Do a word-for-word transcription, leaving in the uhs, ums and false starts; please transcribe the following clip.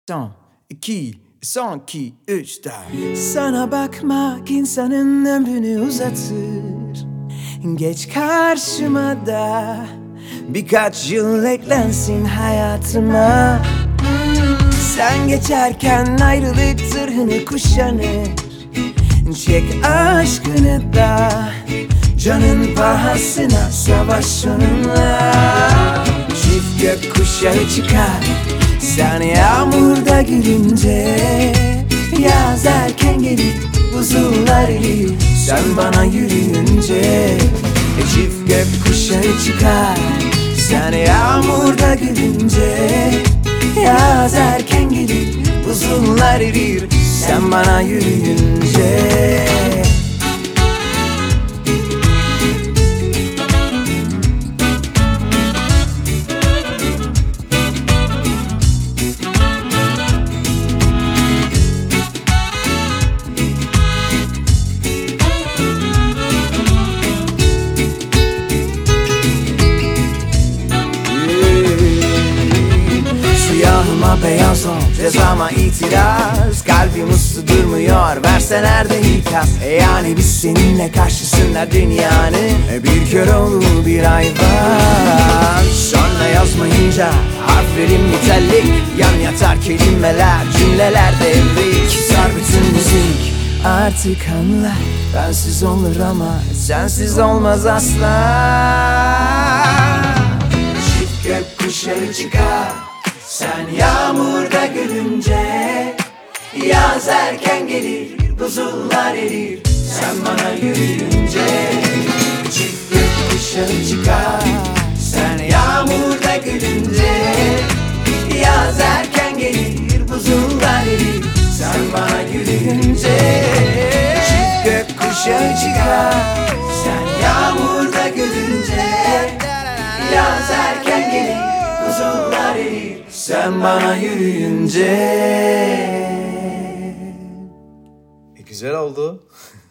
Son, iki, son iki, üç, dört. Sana bakmak insanın ömrünü uzatır. Geç karşıma da birkaç yıl eklensin hayatıma. Sen geçerken ayrılık zırhını kuşanır. Çek aşkını da canın pahasına savaş onunla. Çift gökkuşağı çıkar sen yağmurda gülünce. Yaz erken gelir buzullar erir sen bana yürüyünce. Çift gökkuşağı çıkar sen yağmurda gülünce. Yaz erken gelir buzullar erir sen bana yürüyünce. Siyahıma beyaz ol, cezama itiraz. Kalbim uslu durmuyor, verse nerede ikaz. E yani biz seninle karşısında dünyanın bir kör oğlu bir hayvan. Sonra yazmayınca harflerim mütellik. Yan yatar kelimeler, cümleler devrik. Sar bütün müzik artık anla. Bensiz olur ama sensiz olmaz asla. Çift gökkuşağı çıkar sen yağmurda gülünce. Yaz erken gelir buzullar erir sen bana yürüyünce. Çift gökkuşağı çıkar sen yağmurda gülünce. Yaz erken gelir buzullar erir sen bana yürüyünce. Çift gökkuşağı çıkar sen yağmurda gülünce. Yaz erken gelir buzullar erir sen bana yürüyünce. E, güzel oldu.